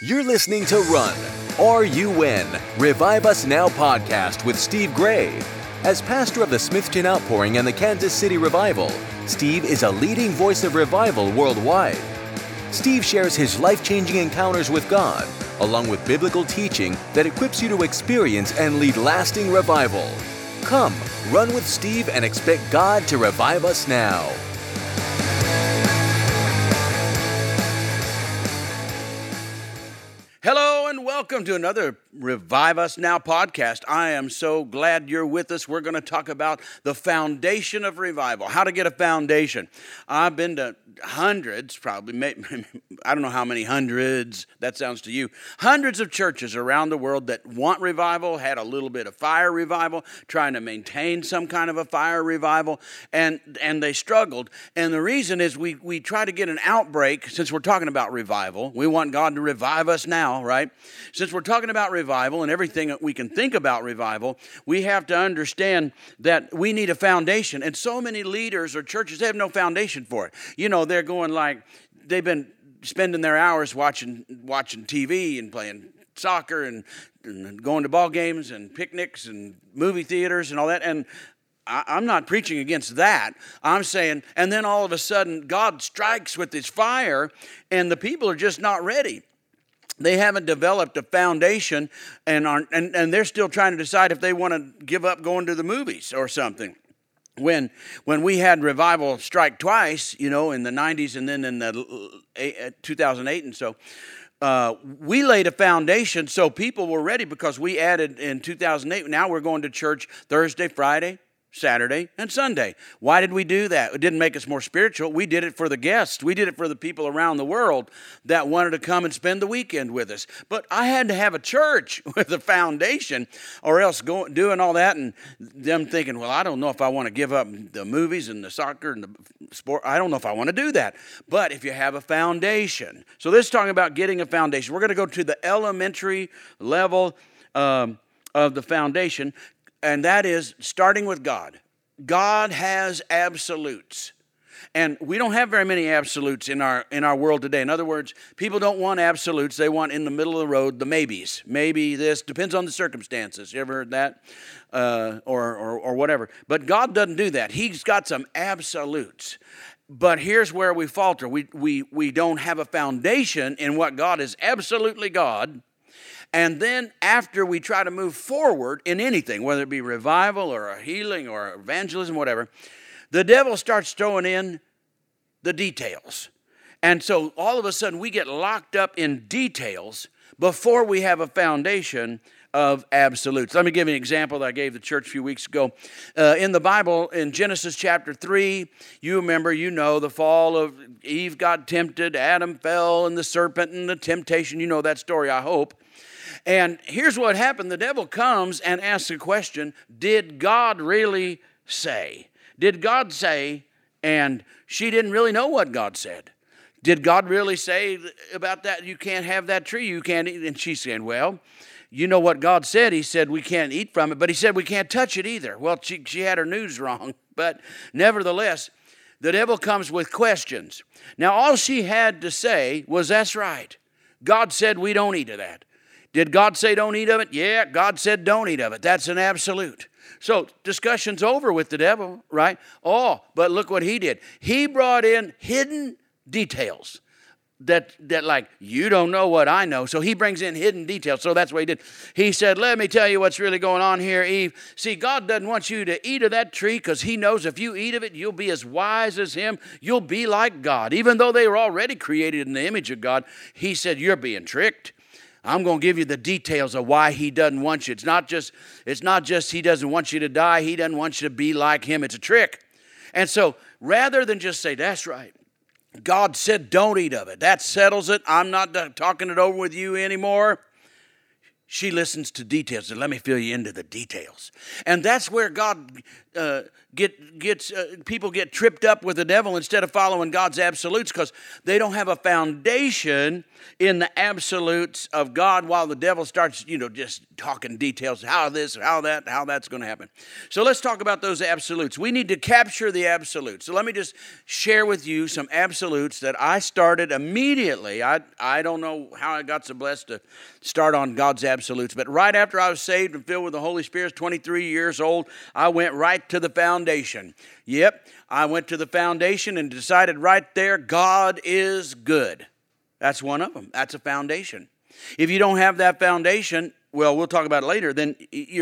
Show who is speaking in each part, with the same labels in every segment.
Speaker 1: You're listening to Run, R-U-N, Revive Us Now podcast with Steve Gray. As pastor of the Smithton Outpouring and the Kansas City Revival, Steve is a leading voice of revival worldwide. Steve shares his life-changing encounters with God, along with biblical teaching that equips you to experience and lead lasting revival. Come, run with Steve and expect God to revive us now.
Speaker 2: Hello and welcome to another Revive Us Now podcast. I am so glad you're with us. We're going to talk about the foundation of revival, how to get a foundation. I've been to hundreds, probably, I don't know how many hundreds, that sounds to you, hundreds of churches around the world that want revival, had a little bit of fire revival, trying to maintain some kind of a fire revival, and they struggled. And the reason is we try to get an outbreak, since we're talking about revival. We want God to revive us now, right? Since we're talking about revival and everything that we can think about revival, we have to understand that we need a foundation. And so many leaders or churches, they have no foundation for it. You know, they're going like, they've been spending their hours watching TV and playing soccer and going to ball games and picnics and movie theaters and all that. And I'm not preaching against that. I'm saying, and then all of a sudden, God strikes with his fire, and the people are just not ready. They haven't developed a foundation, and they're still trying to decide if they want to give up going to the movies or something. When we had revival strike twice, you know, in the 90s and then in the 2008 and so, we laid a foundation so people were ready because we added in 2008. Now we're going to church Thursday, Friday, Saturday, and Sunday. Why did we do that? It didn't make us more spiritual. We did it for the guests. We did it for the people around the world that wanted to come and spend the weekend with us. But I had to have a church with a foundation, or else doing all that and them thinking, well, I don't know if I want to give up the movies and the soccer and the sport. I don't know if I want to do that. But if you have a foundation. So this is talking about getting a foundation. We're going to go to the elementary level of the foundation. And that is starting with God. God has absolutes. And we don't have very many absolutes in our world today. In other words, people don't want absolutes. They want in the middle of the road the maybes. Maybe this, depends on the circumstances. You ever heard that? Or whatever. But God doesn't do that. He's got some absolutes. But here's where we falter. We don't have a foundation in what God is absolutely God. And then after we try to move forward in anything, whether it be revival or a healing or evangelism, whatever, the devil starts throwing in the details. And so all of a sudden we get locked up in details before we have a foundation of absolutes. Let me give you an example that I gave the church a few weeks ago. In the Bible, in Genesis chapter 3, you remember, you know, the fall of Eve got tempted, Adam fell, and the serpent and the temptation. You know that story, I hope. And here's what happened. The devil comes and asks a question, did God really say? Did God say? And she didn't really know what God said. Did God really say about that, you can't have that tree, you can't eat? And she's saying, well, you know what God said. He said we can't eat from it, but he said we can't touch it either. Well, she had her news wrong, but nevertheless, the devil comes with questions. Now, all she had to say was, that's right. God said we don't eat of that. Did God say don't eat of it? Yeah, God said don't eat of it. That's an absolute. So discussion's over with the devil, right? Oh, but look what he did. He brought in hidden details that like, you don't know what I know. So he brings in hidden details. So that's what he did. He said, let me tell you what's really going on here, Eve. See, God doesn't want you to eat of that tree because he knows if you eat of it, you'll be as wise as him. You'll be like God. Even though they were already created in the image of God, he said, you're being tricked. I'm going to give you the details of why he doesn't want you. It's not just he doesn't want you to die. He doesn't want you to be like him. It's a trick. And so rather than just say, that's right, God said don't eat of it. That settles it. I'm not talking it over with you anymore. She listens to details. And let me fill you into the details. And that's where God people get tripped up with the devil instead of following God's absolutes, because they don't have a foundation in the absolutes of God, while the devil starts, just talking details, how this, how that, how that's going to happen. So let's talk about those absolutes. We need to capture the absolutes. So let me just share with you some absolutes that I started immediately. I don't know how I got so blessed to start on God's absolutes, but right after I was saved and filled with the Holy Spirit, 23 years old, I went right to the foundation. Yep, I went to the foundation and decided right there, God is good. That's one of them. That's a foundation. If you don't have that foundation, well, we'll talk about it later, then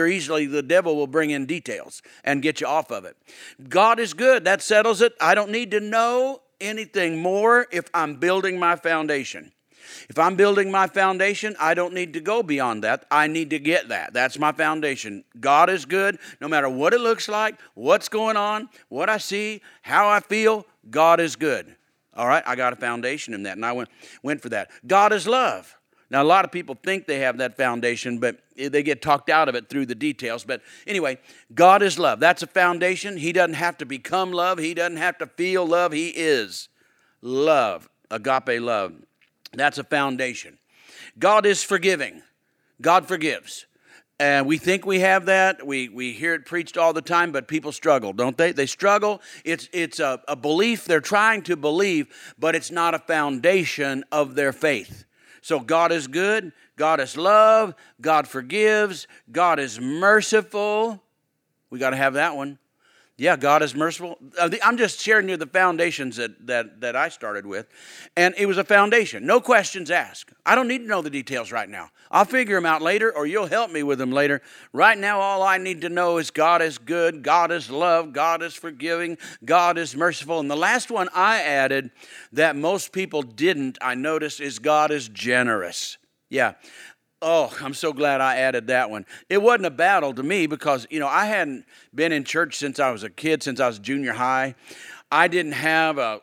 Speaker 2: the devil will bring in details and get you off of it. God is good. That settles it. I don't need to know anything more if I'm building my foundation. If I'm building my foundation, I don't need to go beyond that. I need to get that. That's my foundation. God is good. No matter what it looks like, what's going on, what I see, how I feel, God is good. All right, I got a foundation in that, and I went for that. God is love. Now, a lot of people think they have that foundation, but they get talked out of it through the details. But anyway, God is love. That's a foundation. He doesn't have to become love. He doesn't have to feel love. He is love, agape love. That's a foundation. God is forgiving. God forgives. And we think we have that. We hear it preached all the time, but people struggle, don't they? They struggle. It's a belief they're trying to believe, but it's not a foundation of their faith. So God is good. God is love. God forgives. God is merciful. We got to have that one. Yeah, God is merciful. I'm just sharing you the foundations that I started with. And it was a foundation. No questions asked. I don't need to know the details right now. I'll figure them out later, or you'll help me with them later. Right now, all I need to know is God is good, God is love, God is forgiving, God is merciful. And the last one I added that most people didn't, I noticed, is God is generous. Yeah. Oh, I'm so glad I added that one. It wasn't a battle to me because, I hadn't been in church since I was a kid, since I was junior high. I didn't have a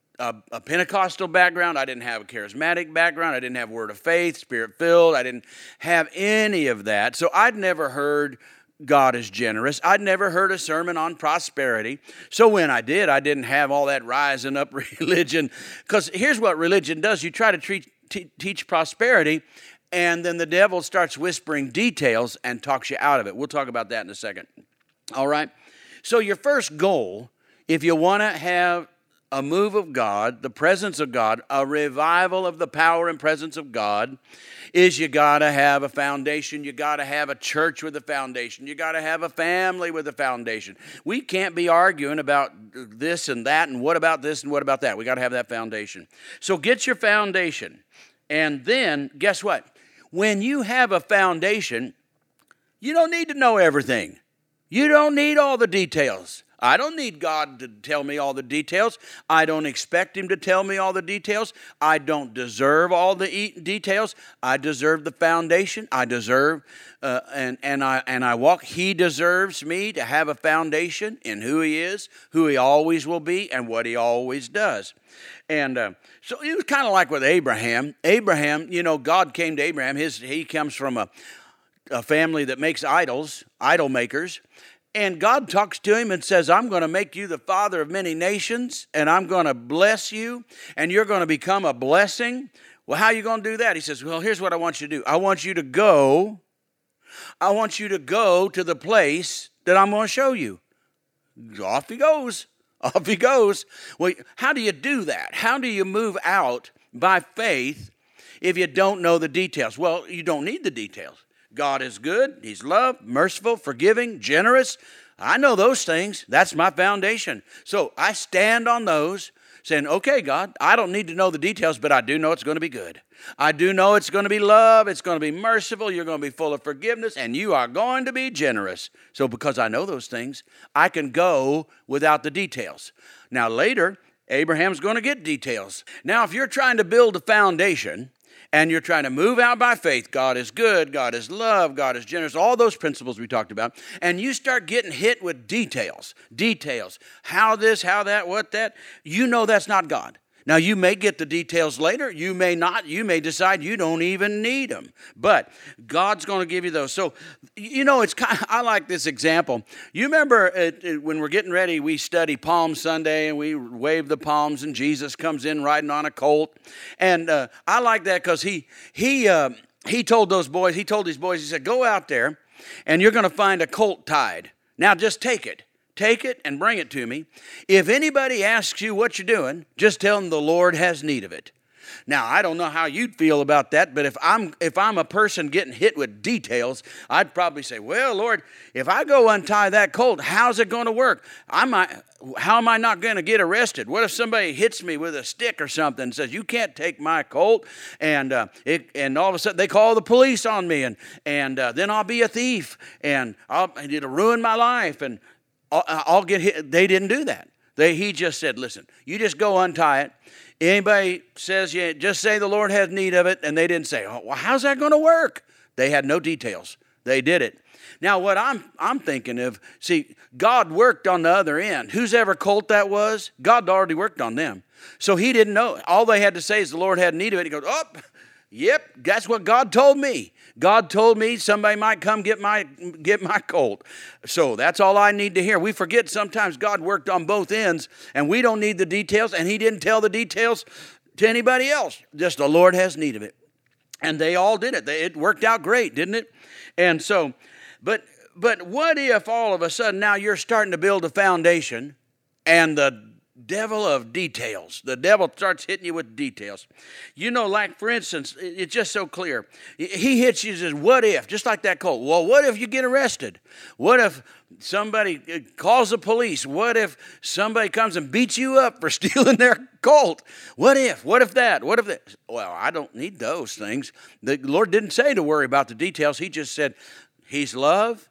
Speaker 2: Pentecostal background. I didn't have a charismatic background. I didn't have word of faith, spirit-filled. I didn't have any of that. So I'd never heard God is generous. I'd never heard a sermon on prosperity. So when I did, I didn't have all that rising up religion. Because here's what religion does. You try to teach prosperity, and then the devil starts whispering details and talks you out of it. We'll talk about that in a second. All right? So your first goal, if you want to have a move of God, the presence of God, a revival of the power and presence of God, is you got to have a foundation. You got to have a church with a foundation. You got to have a family with a foundation. We can't be arguing about this and that and what about this and what about that. We got to have that foundation. So get your foundation. And then, guess what? When you have a foundation, you don't need to know everything. You don't need all the details. I don't need God to tell me all the details. I don't expect Him to tell me all the details. I don't deserve all the details. I deserve the foundation. I deserve, and I walk. He deserves me to have a foundation in who He is, who He always will be, and what He always does. And so it was kind of like with Abraham. Abraham, God came to Abraham. He comes from a family that makes idols, idol makers. And God talks to him and says, I'm going to make you the father of many nations, and I'm going to bless you, and you're going to become a blessing. Well, how are you going to do that? He says, well, here's what I want you to do. I want you to go to the place that I'm going to show you. Off he goes. Off he goes. Well, how do you do that? How do you move out by faith if you don't know the details? Well, you don't need the details. God is good. He's love, merciful, forgiving, generous. I know those things. That's my foundation. So I stand on those saying, okay, God, I don't need to know the details, but I do know it's going to be good. I do know it's going to be love. It's going to be merciful. You're going to be full of forgiveness, and you are going to be generous. So because I know those things, I can go without the details. Now later, Abraham's going to get details. Now, if you're trying to build a foundation, and you're trying to move out by faith, God is good, God is love, God is generous, all those principles we talked about, and you start getting hit with details, how this, how that, what that, that's not God. Now, you may get the details later. You may not. You may decide you don't even need them. But God's going to give you those. So, it's I like this example. You remember when we're getting ready, we study Palm Sunday, and we wave the palms, and Jesus comes in riding on a colt. And I like that because he told these boys, he said, go out there, and you're going to find a colt tied. Now, just take it. Take it and bring it to me. If anybody asks you what you're doing, just tell them the Lord has need of it. Now, I don't know how you'd feel about that, but if I'm a person getting hit with details, I'd probably say, well, Lord, if I go untie that colt, how's it going to work? How am I not going to get arrested? What if somebody hits me with a stick or something and says, you can't take my colt, and all of a sudden they call the police on me, and then I'll be a thief, and it'll ruin my life, and I'll get hit. They didn't do that. He just said, listen, you just go untie it. Anybody says, yeah, just say the Lord has need of it. And they didn't say, oh, well, how's that going to work? They had no details. They did it. Now, what I'm thinking of, see, God worked on the other end. Whose ever colt that was, God already worked on them. So he didn't know. All they had to say is the Lord had need of it. He goes, oh, yep, that's what God told me. God told me somebody might come get my colt. So that's all I need to hear. We forget sometimes God worked on both ends, and we don't need the details, and he didn't tell the details to anybody else. Just the Lord has need of it. And they all did it. It worked out great, didn't it? And so, but what if all of a sudden now you're starting to build a foundation, and the devil of details. The devil starts hitting you with details. Like for instance, it's just so clear. He hits you and says, what if? Just like that colt. Well, what if you get arrested? What if somebody calls the police? What if somebody comes and beats you up for stealing their colt? What if? What if that? What if that? Well, I don't need those things. The Lord didn't say to worry about the details. He just said, he's love.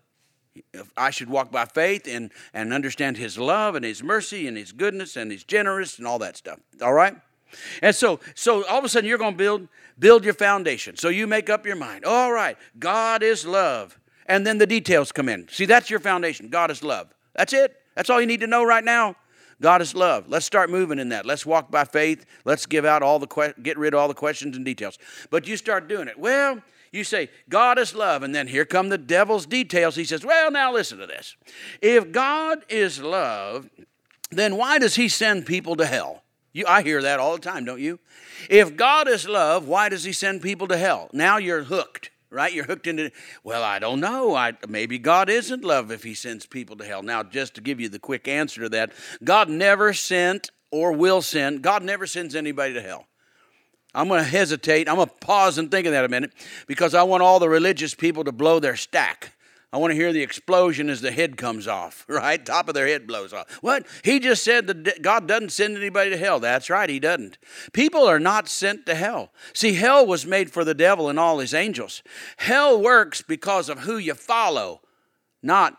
Speaker 2: I should walk by faith and understand his love and his mercy and his goodness and his generous and all that stuff. All right? And so all of a sudden you're going to build your foundation. So you make up your mind. All right, God is love. And then the details come in. See, that's your foundation. God is love. That's it. That's all you need to know right now. God is love. Let's start moving in that. Let's walk by faith. Let's get rid of all the questions and details. But you start doing it. Well, you say, God is love, and then here come the devil's details. He says, well, now listen to this. If God is love, then why does he send people to hell? I hear that all the time, don't you? If God is love, why does he send people to hell? Now you're hooked, right? You're hooked into, well, I don't know. Maybe God isn't love if he sends people to hell. Now, just to give you the quick answer to that, God never sent or will send. God never sends anybody to hell. I'm going to hesitate. I'm going to pause and think of that a minute because I want all the religious people to blow their stack. I want to hear the explosion as the head comes off, right? Top of their head blows off. What? He just said that God doesn't send anybody to hell. That's right, he doesn't. People are not sent to hell. See, hell was made for the devil and all his angels. Hell works because of who you follow, not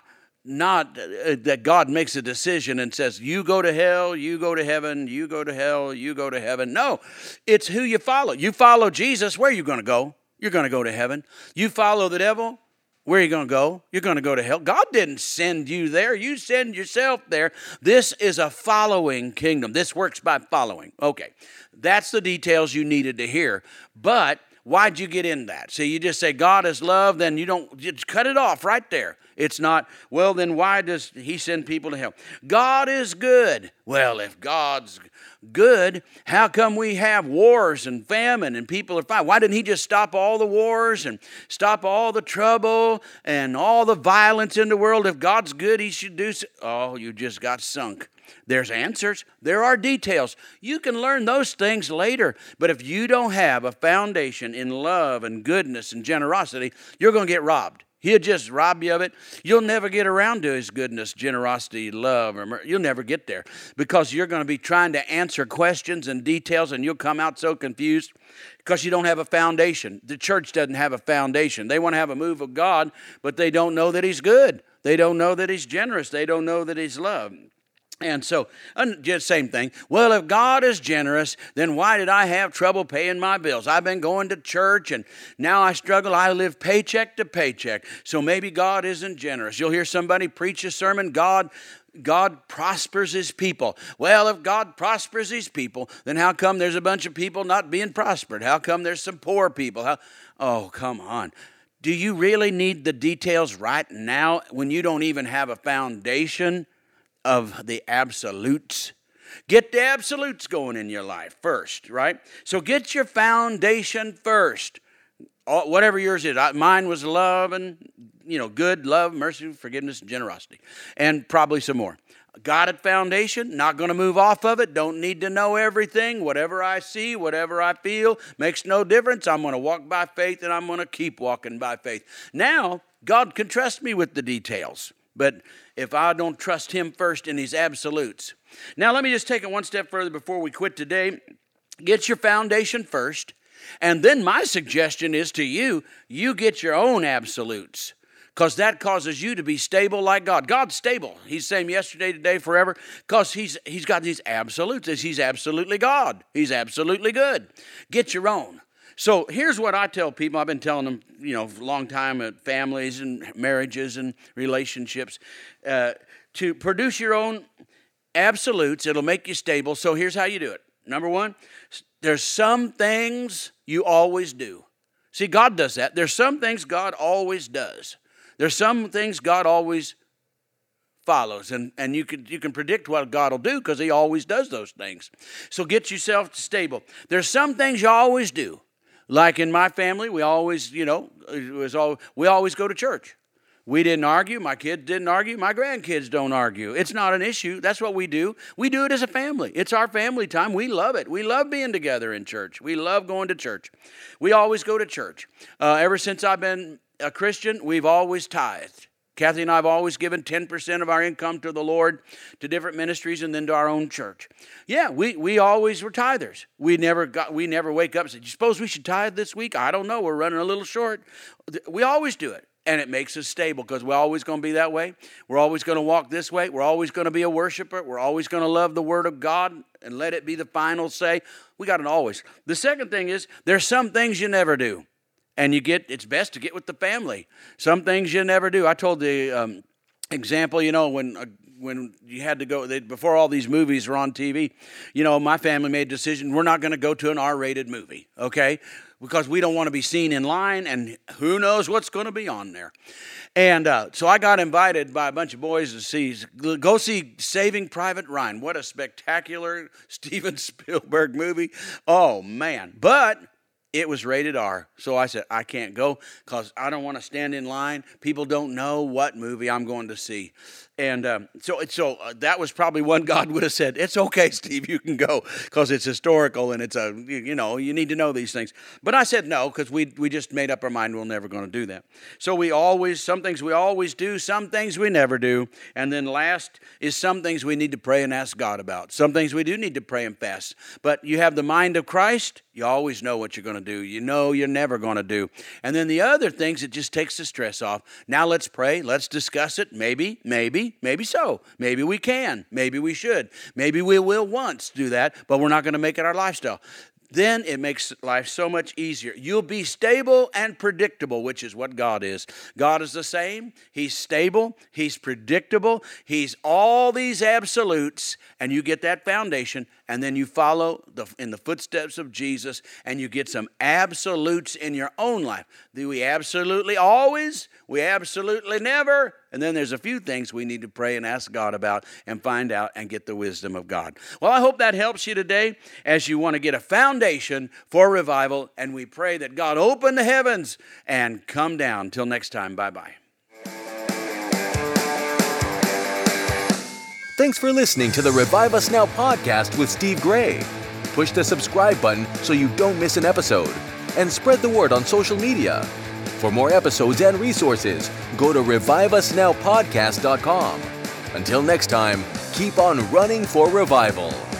Speaker 2: that God makes a decision and says, you go to hell, you go to heaven, you go to hell, you go to heaven. No, it's who you follow. You follow Jesus, where are you going to go? You're going to go to heaven. You follow the devil, where are you going to go? You're going to go to hell. God didn't send you there. You send yourself there. This is a following kingdom. This works by following. Okay, that's the details you needed to hear. But why'd you get in that? See, you just say God is love, then you just cut it off right there. It's not, well, then why does he send people to hell? God is good. Well, if God's good, how come we have wars and famine and people are fighting? Why didn't he just stop all the wars and stop all the trouble and all the violence in the world? If God's good, he should do so. Oh, you just got sunk. There's answers. There are details. You can learn those things later. But if you don't have a foundation in love and goodness and generosity, you're going to get robbed. He'll just rob you of it. You'll never get around to his goodness, generosity, love. You'll never get there because you're going to be trying to answer questions and details, and you'll come out so confused because you don't have a foundation. The church doesn't have a foundation. They want to have a move of God, but they don't know that he's good. They don't know that he's generous. They don't know that he's love. And so, just same thing. Well, if God is generous, then why did I have trouble paying my bills? I've been going to church, and now I struggle. I live paycheck to paycheck. So maybe God isn't generous. You'll hear somebody preach a sermon, God God prospers his people. Well, if God prospers his people, then how come there's a bunch of people not being prospered? How come there's some poor people? Oh, come on. Do you really need the details right now when you don't even have a foundation of the absolutes? Get the absolutes going in your life first, right? So get your foundation first. Whatever yours is. Mine was love and, good, love, mercy, forgiveness, and generosity. And probably some more. Got a foundation, not going to move off of it, don't need to know everything. Whatever I see, whatever I feel, makes no difference. I'm going to walk by faith and I'm going to keep walking by faith. Now, God can trust me with the details. But if I don't trust him first in his absolutes. Now, let me just take it one step further before we quit today. Get your foundation first. And then my suggestion is to you get your own absolutes. Because that causes you to be stable like God. God's stable. He's the same yesterday, today, forever. Because he's got these absolutes. He's absolutely God. He's absolutely good. Get your own. So here's what I tell people. I've been telling them, for a long time at families and marriages and relationships. To produce your own absolutes, it'll make you stable. So here's how you do it. Number one, there's some things you always do. See, God does that. There's some things God always does. There's some things God always follows. And you can predict what God will do because he always does those things. So get yourself stable. There's some things you always do. Like in my family, we always, we always go to church. We didn't argue. My kids didn't argue. My grandkids don't argue. It's not an issue. That's what we do. We do it as a family. It's our family time. We love it. We love being together in church. We love going to church. We always go to church. Ever since I've been a Christian, we've always tithed. Kathy and I have always given 10% of our income to the Lord, to different ministries, and then to our own church. Yeah, we always were tithers. We never wake up and say, "You suppose we should tithe this week?" I don't know. We're running a little short. We always do it. And it makes us stable because we're always going to be that way. We're always going to walk this way. We're always going to be a worshiper. We're always going to love the Word of God and let it be the final say. We got it always. The second thing is there's some things you never do. And it's best to get with the family. Some things you never do. I told the example, when you had to go, before all these movies were on TV, my family made a decision, we're not going to go to an R-rated movie, okay? Because we don't want to be seen in line, and who knows what's going to be on there. And so I got invited by a bunch of boys to go see Saving Private Ryan. What a spectacular Steven Spielberg movie. Oh, man. But it was rated R. So I said, I can't go because I don't want to stand in line. People don't know what movie I'm going to see. And so that was probably one God would have said, it's okay, Steve, you can go because it's historical and it's you need to know these things. But I said no because we just made up our mind we're never going to do that. So some things we always do, some things we never do. And then last is some things we need to pray and ask God about. Some things we do need to pray and fast. But you have the mind of Christ, you always know what you're going to do. You know you're never going to do. And then the other things, it just takes the stress off. Now let's pray. Let's discuss it. Maybe so. Maybe we can. Maybe we should. Maybe we will once do that, but we're not going to make it our lifestyle. Then it makes life so much easier. You'll be stable and predictable, which is what God is. God is the same. He's stable. He's predictable. He's all these absolutes, and you get that foundation, and then you follow in the footsteps of Jesus, and you get some absolutes in your own life. Do we absolutely always? We absolutely never. And then there's a few things we need to pray and ask God about and find out and get the wisdom of God. Well, I hope that helps you today as you want to get a foundation for revival. And we pray that God open the heavens and come down. Till next time, bye-bye.
Speaker 1: Thanks for listening to the Revive Us Now podcast with Steve Gray. Push the subscribe button so you don't miss an episode. And spread the word on social media. For more episodes and resources, go to reviveusnowpodcast.com. Until next time, keep on running for revival.